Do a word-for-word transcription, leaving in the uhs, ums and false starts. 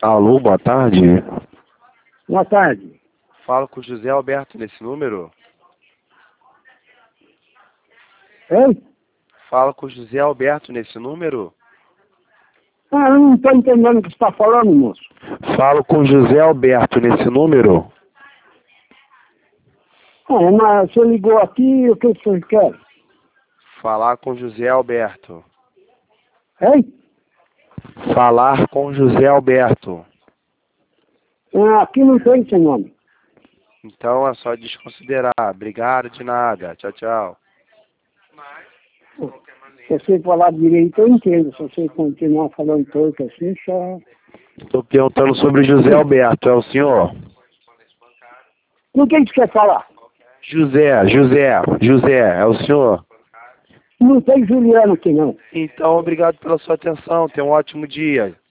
Alô, boa tarde. Boa tarde. Falo com o José Alberto nesse número. Ei? Falo com o José Alberto nesse número. Ah, eu não estou entendendo o que você está falando, moço. Falo com o José Alberto nesse número. Ah, mas você ligou aqui, o que você quer? Falar com José Alberto. Ei? Falar com José Alberto. Ah, aqui não tem esse nome. Então é só desconsiderar. Obrigado de nada. Tchau, tchau. Se você falar direito, eu entendo. Se você continuar falando torto assim, só... Estou perguntando sobre o José Alberto. É o senhor? Com quem você quer falar? José, José, José. É o senhor? Não tem Juliano aqui, não. Então, obrigado pela sua atenção. Tenha um ótimo dia.